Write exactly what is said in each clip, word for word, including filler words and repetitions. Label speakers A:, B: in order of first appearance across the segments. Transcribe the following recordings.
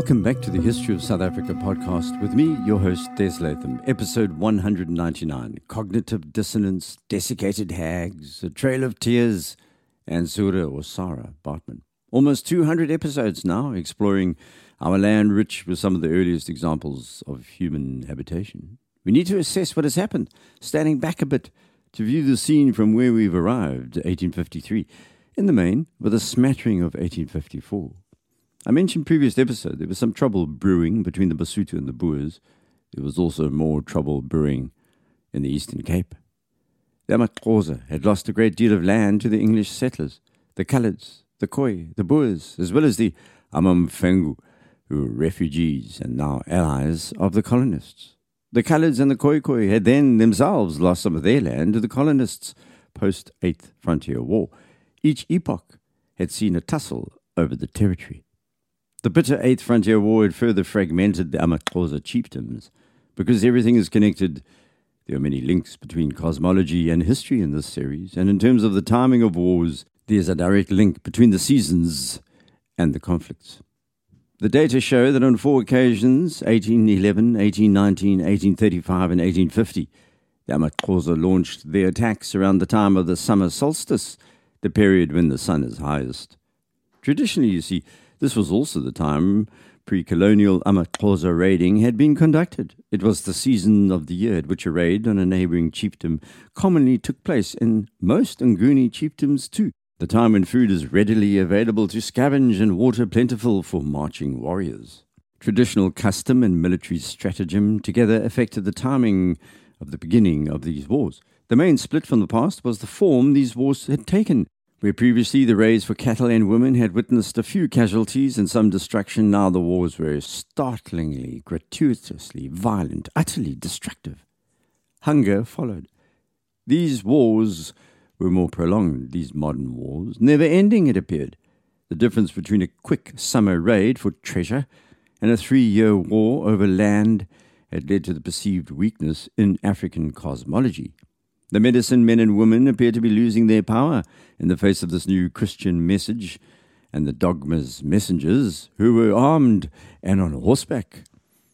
A: Welcome back to the History of South Africa podcast with me, your host, Des Latham, episode one hundred ninety-nine, Cognitive Dissonance, Desiccated Hags, A Trail of Tears, and Sura or Sarah Baartman. Almost two hundred episodes now, exploring our land rich with some of the earliest examples of human habitation. We need to assess what has happened, standing back a bit to view the scene from where we've arrived, eighteen fifty-three, in the main with a smattering of eighteen fifty-four. I mentioned previous episode there was some trouble brewing between the Basotho and the Boers. There was also more trouble brewing in the Eastern Cape. The amaXhosa had lost a great deal of land to the English settlers, the Coloureds, the Khoi, the Boers, as well as the amaMfengu, who were refugees and now allies of the colonists. The Coloureds and the Khoi had then themselves lost some of their land to the colonists post-Eighth Frontier War. Each epoch had seen a tussle over the territory. The bitter Eighth Frontier War had further fragmented the amaXhosa chiefdoms. Because everything is connected, there are many links between cosmology and history in this series, and in terms of the timing of wars, there's a direct link between the seasons and the conflicts. The data show that on four occasions, eighteen eleven, eighteen nineteen, eighteen thirty-five, and eighteen fifty, the amaXhosa launched their attacks around the time of the summer solstice, the period when the sun is highest. Traditionally, you see, this was also the time pre-colonial amaXhosa raiding had been conducted. It was the season of the year at which a raid on a neighbouring chiefdom commonly took place in most Nguni chiefdoms too, the time when food is readily available to scavenge and water plentiful for marching warriors. Traditional custom and military stratagem together affected the timing of the beginning of these wars. The main split from the past was the form these wars had taken. Where previously the raids for cattle and women had witnessed a few casualties and some destruction, now the wars were startlingly, gratuitously violent, utterly destructive. Hunger followed. These wars were more prolonged, these modern wars, never ending, it appeared. The difference between a quick summer raid for treasure and a three-year war over land had led to the perceived weakness in African cosmology. The medicine men and women appeared to be losing their power in the face of this new Christian message, and the dogma's messengers, who were armed and on horseback.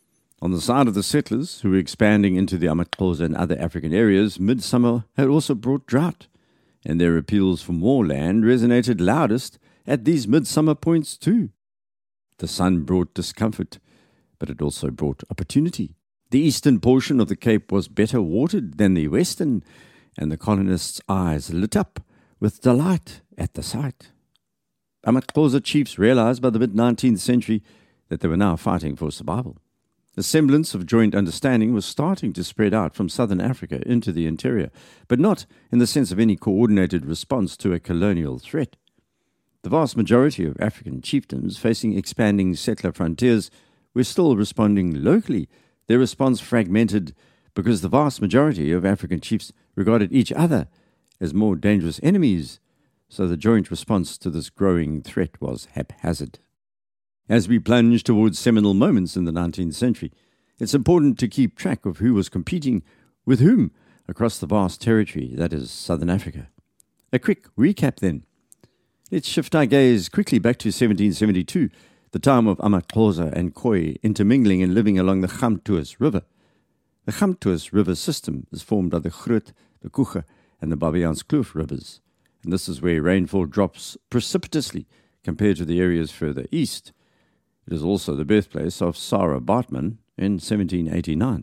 A: On the side of the settlers, who were expanding into the amaXhosa and other African areas, midsummer had also brought drought, and their appeals for more land resonated loudest at these midsummer points too. The sun brought discomfort, but it also brought opportunity. The eastern portion of the Cape was better watered than the western, and the colonists' eyes lit up with delight at the sight. amaXhosa chiefs realized by the mid-nineteenth century that they were now fighting for survival. A semblance of joint understanding was starting to spread out from southern Africa into the interior, but not in the sense of any coordinated response to a colonial threat. The vast majority of African chiefdoms facing expanding settler frontiers were still responding locally, their response fragmented because the vast majority of African chiefs regarded each other as more dangerous enemies, so the joint response to this growing threat was haphazard. As we plunge towards seminal moments in the nineteenth century, it's important to keep track of who was competing with whom across the vast territory that is Southern Africa. A quick recap then. Let's shift our gaze quickly back to seventeen seventy-two, the time of amaXhosa and Khoi intermingling and living along the Gamtoos River. The Gamtoos River system is formed by the Groot, the Kuche, and the Babiaanskloof rivers, and this is where rainfall drops precipitously compared to the areas further east. It is also the birthplace of Sarah Baartman in seventeen eighty-nine.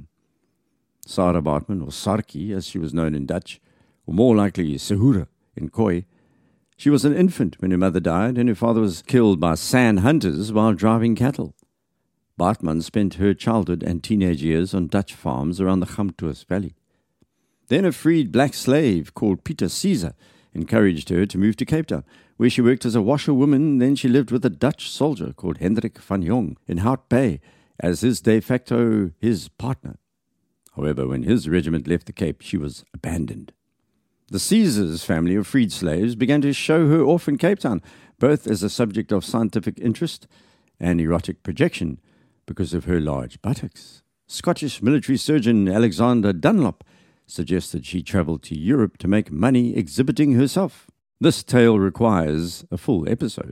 A: Sarah Baartman, or Sarki as she was known in Dutch, or more likely Sehura in Khoi. She was an infant when her mother died, and her father was killed by San hunters while driving cattle. Baartman spent her childhood and teenage years on Dutch farms around the Gamtoos Valley. Then a freed black slave called Pieter Caesar encouraged her to move to Cape Town, where she worked as a washerwoman. Then she lived with a Dutch soldier called Hendrik van Jong in Hout Bay as his de facto his partner. However, when his regiment left the Cape, she was abandoned. The Caesars family of freed slaves began to show her off in Cape Town, both as a subject of scientific interest and erotic projection because of her large buttocks. Scottish military surgeon Alexander Dunlop suggested she travelled to Europe to make money exhibiting herself. This tale requires a full episode.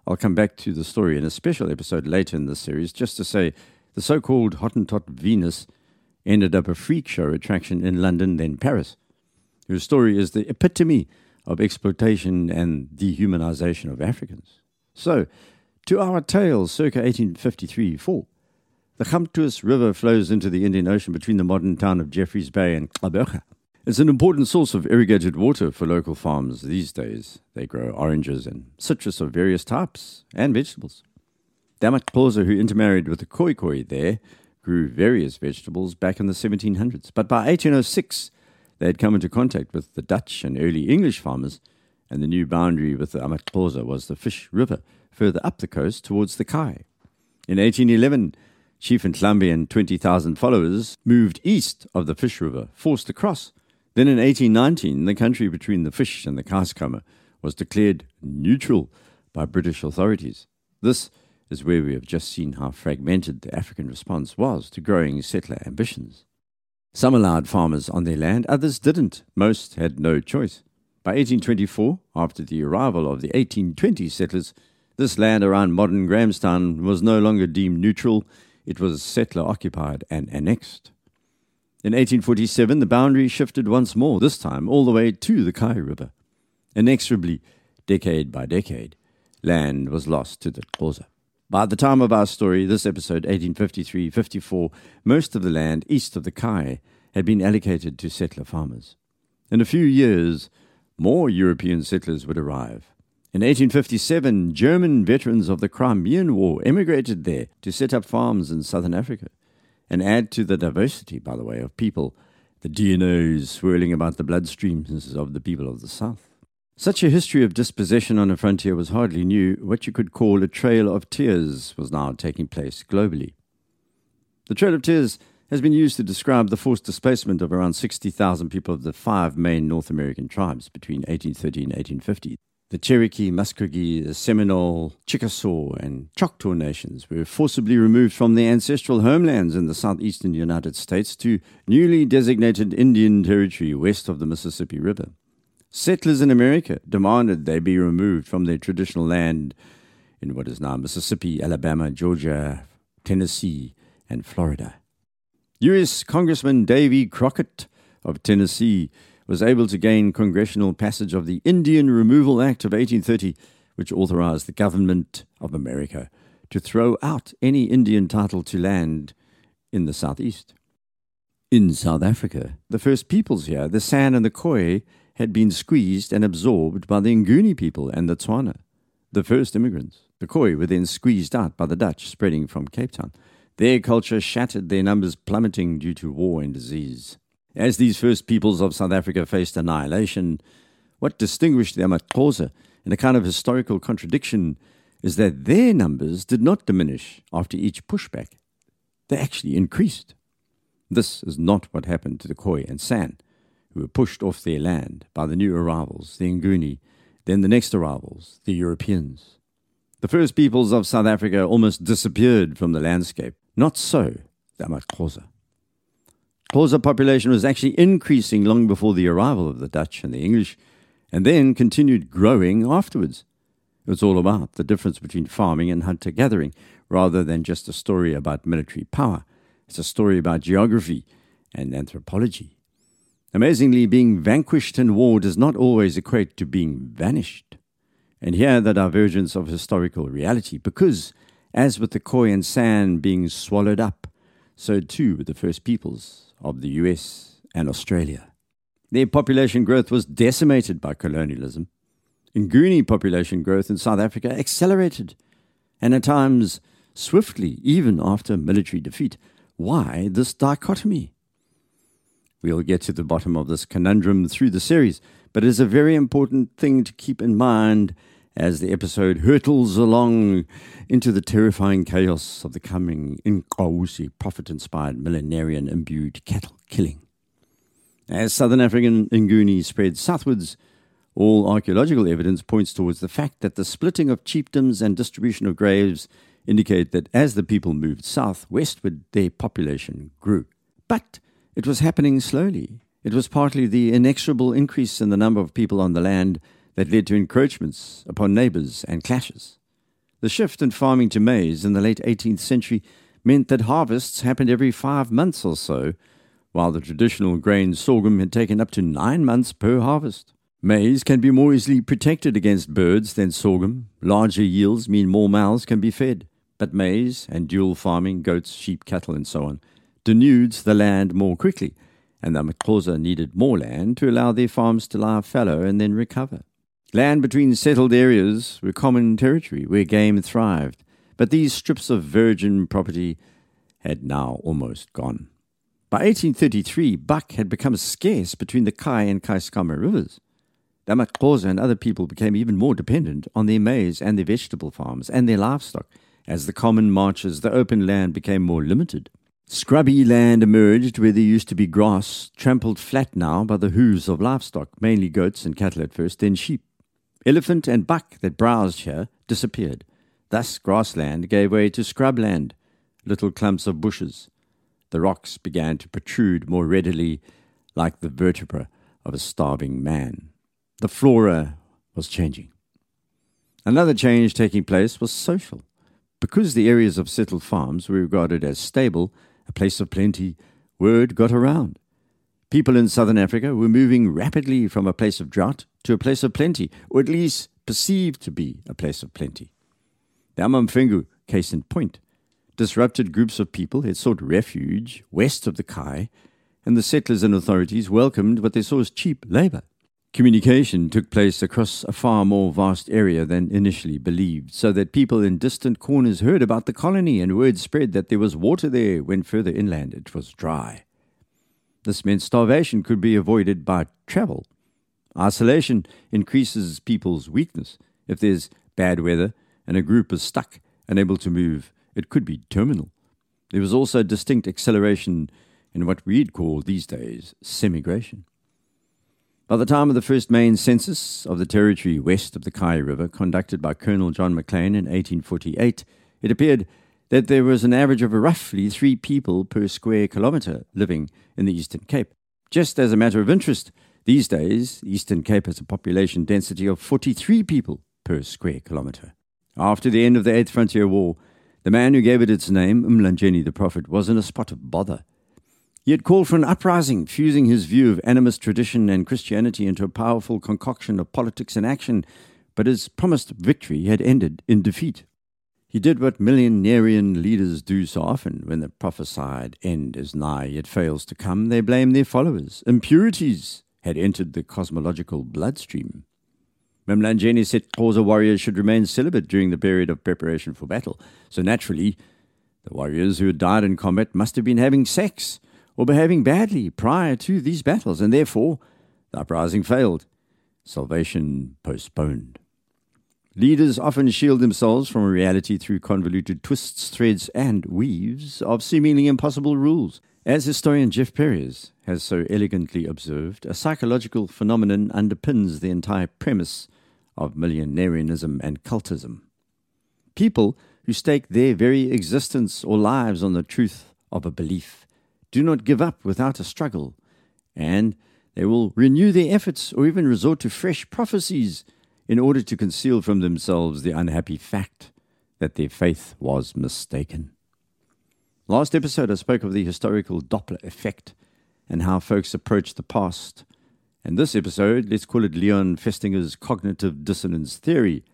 A: I'll come back to the story in a special episode later in this series, just to say the so-called Hottentot Venus ended up a freak show attraction in London, then Paris, whose story is the epitome of exploitation and dehumanization of Africans. So, to our tale circa eighteen fifty-three four. The Gamtoos River flows into the Indian Ocean between the modern town of Jeffreys Bay and Gqeberha. It's an important source of irrigated water for local farms these days. They grow oranges and citrus of various types and vegetables. The amaXhosa, who intermarried with the Khoikhoi there, grew various vegetables back in the seventeen hundreds. But by eighteen oh six, they had come into contact with the Dutch and early English farmers, and the new boundary with the amaXhosa was the Fish River, further up the coast towards the Khai. In eighteen eleven, Chief Ndlambe and twenty thousand followers moved east of the Fish River, forced across. Then in eighteen nineteen, the country between the Fish and the Kaaskama was declared neutral by British authorities. This is where we have just seen how fragmented the African response was to growing settler ambitions. Some allowed farmers on their land, others didn't. Most had no choice. By eighteen twenty-four, after the arrival of the eighteen twenty settlers, this land around modern Grahamstown was no longer deemed neutral. It was settler-occupied and annexed. In eighteen forty-seven, the boundary shifted once more, this time all the way to the Khai River. Inexorably, decade by decade, land was lost to the Xhosa. By the time of our story, this episode, eighteen fifty-three fifty-four, most of the land east of the Khai had been allocated to settler farmers. In a few years, more European settlers would arrive. In eighteen fifty-seven, German veterans of the Crimean War emigrated there to set up farms in southern Africa and add to the diversity, by the way, of people, the D N As swirling about the bloodstreams of the people of the South. Such a history of dispossession on a frontier was hardly new. What you could call a trail of tears was now taking place globally. The Trail of Tears has been used to describe the forced displacement of around sixty thousand people of the five main North American tribes between eighteen thirty and eighteen fifty. The Cherokee, Muskogee, the Seminole, Chickasaw, and Choctaw nations were forcibly removed from their ancestral homelands in the southeastern United States to newly designated Indian Territory west of the Mississippi River. Settlers in America demanded they be removed from their traditional land in what is now Mississippi, Alabama, Georgia, Tennessee, and Florida. U S Congressman Davy Crockett of Tennessee was able to gain congressional passage of the Indian Removal Act of eighteen thirty, which authorized the government of America to throw out any Indian title to land in the southeast. In South Africa, the first peoples here, the San and the Khoi, had been squeezed and absorbed by the Nguni people and the Tswana, the first immigrants. The Khoi were then squeezed out by the Dutch, spreading from Cape Town. Their culture shattered, their numbers plummeting due to war and disease. As these first peoples of South Africa faced annihilation, what distinguished the amaXhosa in a kind of historical contradiction is that their numbers did not diminish after each pushback. They actually increased. This is not what happened to the Khoi and San, who were pushed off their land by the new arrivals, the Nguni, then the next arrivals, the Europeans. The first peoples of South Africa almost disappeared from the landscape. Not so the amaXhosa. Xhosa population was actually increasing long before the arrival of the Dutch and the English, and then continued growing afterwards. It's all about the difference between farming and hunter-gathering, rather than just a story about military power. It's a story about geography and anthropology. Amazingly, being vanquished in war does not always equate to being vanished. And here the divergence of historical reality, because, as with the Khoi and San being swallowed up, so too with the first peoples of the U S and Australia. Their population growth was decimated by colonialism. Nguni population growth in South Africa accelerated, and at times swiftly, even after military defeat. Why this dichotomy? We'll get to the bottom of this conundrum through the series, but it is a very important thing to keep in mind as the episode hurtles along into the terrifying chaos of the coming Inkawusi prophet-inspired millenarian-imbued cattle killing. As Southern African Nguni spread southwards, all archaeological evidence points towards the fact that the splitting of chiefdoms and distribution of graves indicate that as the people moved south westward, their population grew. But it was happening slowly. It was partly the inexorable increase in the number of people on the land that led to encroachments upon neighbors and clashes. The shift in farming to maize in the late eighteenth century meant that harvests happened every five months or so, while the traditional grain sorghum had taken up to nine months per harvest. Maize can be more easily protected against birds than sorghum. Larger yields mean more mouths can be fed. But maize and dual farming, goats, sheep, cattle, and so on, denudes the land more quickly, and the Amaxhosa needed more land to allow their farms to lie fallow and then recover. Land between settled areas were common territory where game thrived, but these strips of virgin property had now almost gone. By eighteen thirty-three, buck had become scarce between the Kai and Keiskamma rivers. The Amaxhosa and other people became even more dependent on their maize and their vegetable farms and their livestock. As the common marches, the open land became more limited. Scrubby land emerged where there used to be grass, trampled flat now by the hooves of livestock, mainly goats and cattle at first, then sheep. Elephant and buck that browsed here disappeared. Thus grassland gave way to scrubland, little clumps of bushes. The rocks began to protrude more readily like the vertebra of a starving man. The flora was changing. Another change taking place was social. Because the areas of settled farms were regarded as stable, a place of plenty, word got around. People in southern Africa were moving rapidly from a place of drought to a place of plenty, or at least perceived to be a place of plenty. The Amamfengu, case in point, disrupted groups of people had sought refuge west of the Kai, and the settlers and authorities welcomed what they saw as cheap labor. Communication took place across a far more vast area than initially believed, so that people in distant corners heard about the colony and word spread that there was water there when further inland it was dry. This meant starvation could be avoided by travel. Isolation increases people's weakness. If there's bad weather and a group is stuck, unable to move, it could be terminal. There was also distinct acceleration in what we'd call these days semigration. By the time of the first main census of the territory west of the Kai River, conducted by Colonel John Maclean in eighteen forty-eight, it appeared that there was an average of roughly three people per square kilometre living in the Eastern Cape. Just as a matter of interest, these days, the Eastern Cape has a population density of forty-three people per square kilometre. After the end of the Eighth Frontier War, the man who gave it its name, Mlanjeni the Prophet, was in a spot of bother. He had called for an uprising, fusing his view of animist tradition and Christianity into a powerful concoction of politics and action, but his promised victory had ended in defeat. He did what millenarian leaders do so often when the prophesied end is nigh yet fails to come. They blame their followers. Impurities had entered the cosmological bloodstream. Mlanjeni said Xhosa warriors should remain celibate during the period of preparation for battle, so naturally the warriors who had died in combat must have been having sex or behaving badly prior to these battles, and therefore the uprising failed, salvation postponed. Leaders often shield themselves from reality through convoluted twists, threads, and weaves of seemingly impossible rules. As historian Jeff Perriers has so elegantly observed, a psychological phenomenon underpins the entire premise of millenarianism and cultism. People who stake their very existence or lives on the truth of a belief do not give up without a struggle, and they will renew their efforts or even resort to fresh prophecies in order to conceal from themselves the unhappy fact that their faith was mistaken. Last episode I spoke of the historical Doppler effect and how folks approach the past, and this episode, let's call it Leon Festinger's cognitive dissonance theory.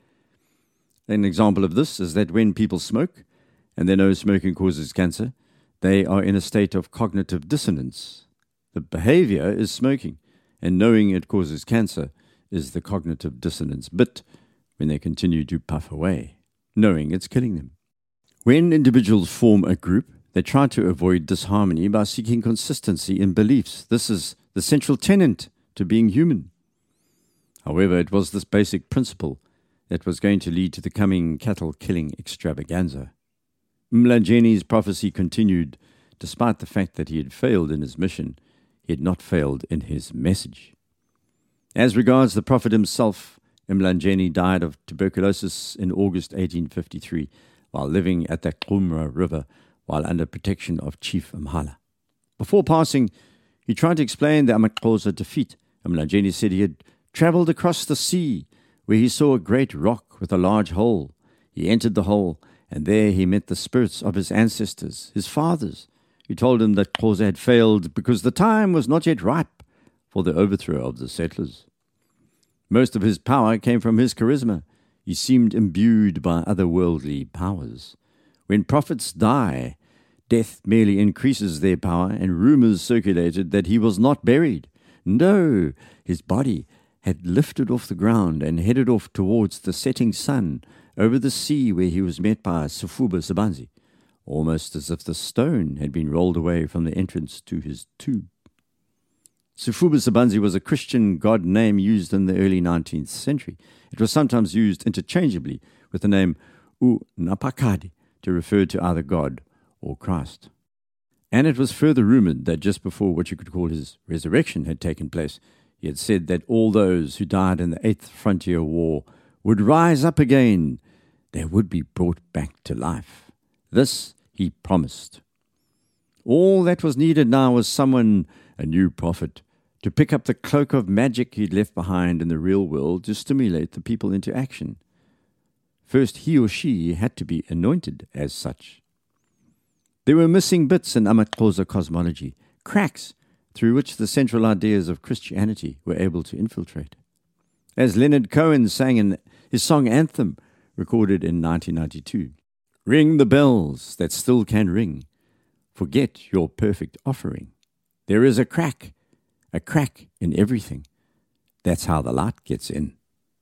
A: An example of this is that when people smoke, and they know smoking causes cancer, they are in a state of cognitive dissonance. The behavior is smoking, and knowing it causes cancer is the cognitive dissonance bit when they continue to puff away, knowing it's killing them. When individuals form a group, they try to avoid disharmony by seeking consistency in beliefs. This is the central tenet to being human. However, it was this basic principle that was going to lead to the coming cattle-killing extravaganza. Mlanjeni's prophecy continued. Despite the fact that he had failed in his mission, he had not failed in his message. As regards the prophet himself, Mlanjeni died of tuberculosis in August eighteen fifty-three while living at the Xumra River while under protection of Chief Mhala. Before passing, he tried to explain the Amaxhosa defeat. Mlanjeni said he had travelled across the sea where he saw a great rock with a large hole. He entered the hole, and there he met the spirits of his ancestors, his fathers, who told him that Xhosa had failed because the time was not yet ripe for the overthrow of the settlers. Most of his power came from his charisma. He seemed imbued by otherworldly powers. When prophets die, death merely increases their power, and rumors circulated that he was not buried. No, his body had lifted off the ground and headed off towards the setting sun over the sea, where he was met by Sifuba Sibanzi, almost as if the stone had been rolled away from the entrance to his tomb. Sifuba Sibanzi was a Christian god name used in the early nineteenth century. It was sometimes used interchangeably with the name U-Napakadi to refer to either God or Christ. And it was further rumored that just before what you could call his resurrection had taken place, he had said that all those who died in the Eighth Frontier War would rise up again. They would be brought back to life. This he promised. All that was needed now was someone, a new prophet, to pick up the cloak of magic he'd left behind in the real world to stimulate the people into action. First, he or she had to be anointed as such. There were missing bits in amaXhosa cosmology, cracks through which the central ideas of Christianity were able to infiltrate. As Leonard Cohen sang in his song Anthem, recorded in nineteen ninety-two, "Ring the bells that still can ring. Forget your perfect offering. There is a crack, a crack in everything. That's how the light gets in."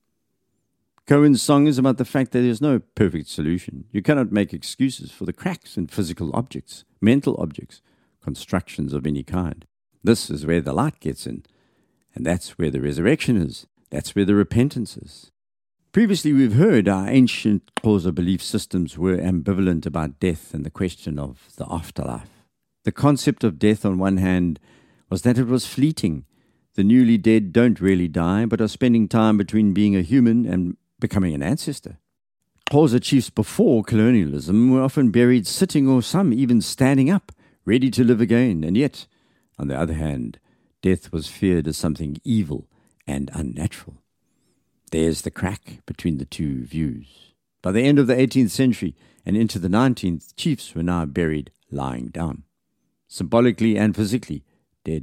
A: Cohen's song is about the fact that there's no perfect solution. You cannot make excuses for the cracks in physical objects, mental objects, constructions of any kind. This is where the light gets in, and that's where the resurrection is. That's where the repentance is. Previously, we've heard our ancient Xhosa belief systems were ambivalent about death and the question of the afterlife. The concept of death, on one hand, was that it was fleeting. The newly dead don't really die, but are spending time between being a human and becoming an ancestor. Xhosa chiefs before colonialism were often buried sitting or some even standing up, ready to live again, and yet, on the other hand, death was feared as something evil and unnatural. There's the crack between the two views. By the end of the eighteenth century and into the nineteenth, chiefs were now buried lying down, symbolically and physically dead.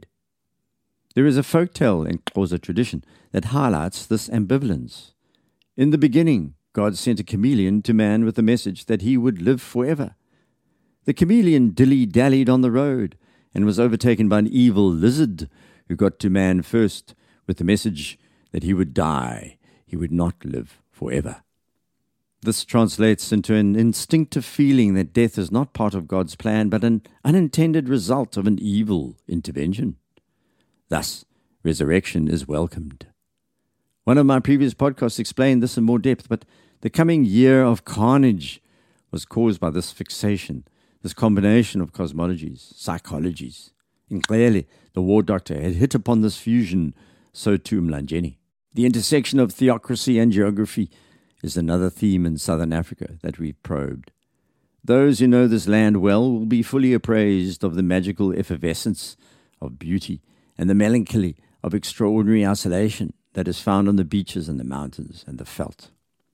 A: There is a folk tale in Xhosa tradition that highlights this ambivalence. In the beginning, God sent a chameleon to man with the message that he would live forever. The chameleon dilly-dallied on the road and was overtaken by an evil lizard who got to man first with the message that he would die, he would not live forever. This translates into an instinctive feeling that death is not part of God's plan, but an unintended result of an evil intervention. Thus, resurrection is welcomed. One of my previous podcasts explained this in more depth, but the coming year of carnage was caused by this fixation, this combination of cosmologies, psychologies. And clearly, the war doctor had hit upon this fusion, so too Mlanjeni. The intersection of theocracy and geography is another theme in southern Africa that we've probed. Those who know this land well will be fully appraised of the magical effervescence of beauty and the melancholy of extraordinary isolation that is found on the beaches and the mountains and the veld.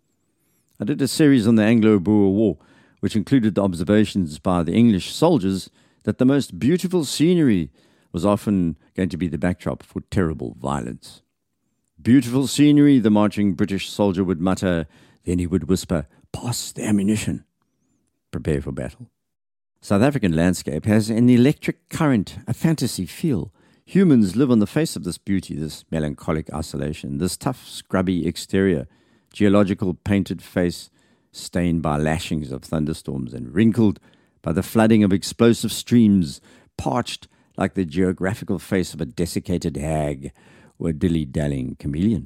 A: I did a series on the Anglo-Boer War, which included the observations by the English soldiers that the most beautiful scenery was often going to be the backdrop for terrible violence. "Beautiful scenery," the marching British soldier would mutter, then he would whisper, "Pass the ammunition. Prepare for battle." South African landscape has an electric current, a fantasy feel. Humans live on the face of this beauty, this melancholic isolation, this tough, scrubby exterior, geological painted face stained by lashings of thunderstorms and wrinkled by the flooding of explosive streams, parched like the geographical face of a desiccated hag or a dilly-dallying chameleon.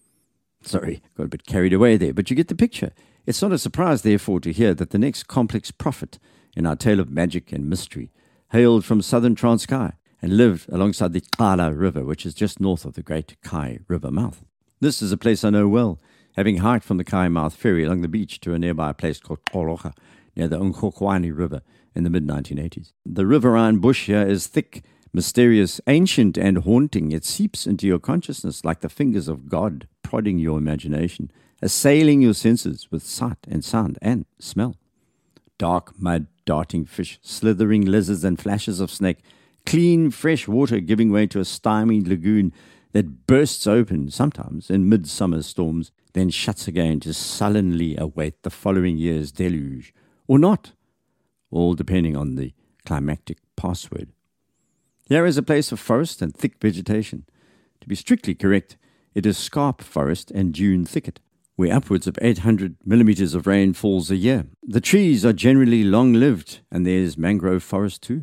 A: Sorry, got a bit carried away there, but you get the picture. It's not a surprise, therefore, to hear that the next complex prophet in our tale of magic and mystery hailed from southern Transkei and lived alongside the Xala River, which is just north of the Great Khai River mouth. This is a place I know well, having hiked from the Khai Mouth ferry along the beach to a nearby place called Xologa, near the Unkhokwani River in the mid nineteen eighties. The riverine bush here is thick, mysterious, ancient, and haunting. It seeps into your consciousness like the fingers of God, prodding your imagination assailing your senses with sight and sound and smell. Dark mud, darting fish, slithering lizards and flashes of snake, clean, fresh water giving way to a stymied lagoon that bursts open sometimes in midsummer storms, then shuts again to sullenly await the following year's deluge, or not, all depending on the climactic password. Here is a place of forest and thick vegetation. To be strictly correct, it is scarp forest and dune thicket, where upwards of eight hundred millimeters of rain falls a year. The trees are generally long-lived, and there's mangrove forest too.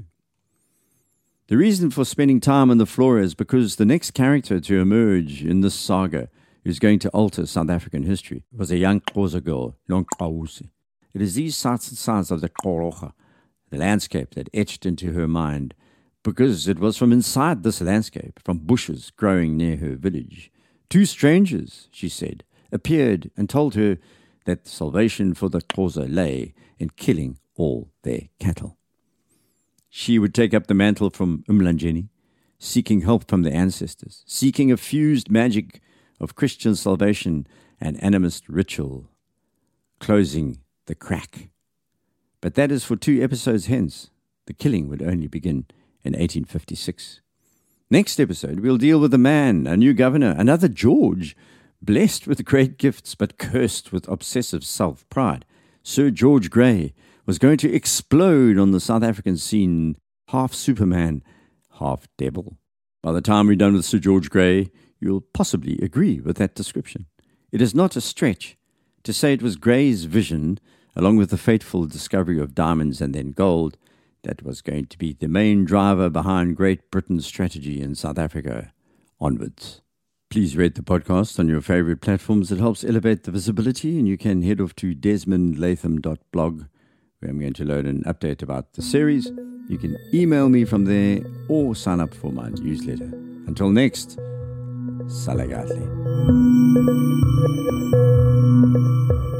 A: The reason for spending time on the flora is because the next character to emerge in this saga who's going to alter South African history was a young Xhosa girl, Nongqawuse. It is these sights and sounds of the Xhologa, the landscape, that etched into her mind, because it was from inside this landscape, from bushes growing near her village. Two strangers, she said, appeared and told her that salvation for the Xhosa lay in killing all their cattle. She would take up the mantle from Umlanjeni, seeking help from the ancestors, seeking a fused magic of Christian salvation and animist ritual, closing the crack. But that is for two episodes hence. The killing would only begin in eighteen fifty-six. Next episode, we'll deal with a man, a new governor, another George, blessed with great gifts but cursed with obsessive self-pride. Sir George Grey was going to explode on the South African scene, half Superman, half devil. By the time we're done with Sir George Grey, you'll possibly agree with that description. It is not a stretch to say it was Grey's vision, along with the fateful discovery of diamonds and then gold, that was going to be the main driver behind Great Britain's strategy in South Africa onwards. Please rate the podcast on your favorite platforms. It helps elevate the visibility, and you can head off to desmond latham dot blog, where I'm going to load an update about the series. You can email me from there or sign up for my newsletter. Until next, Salagatle.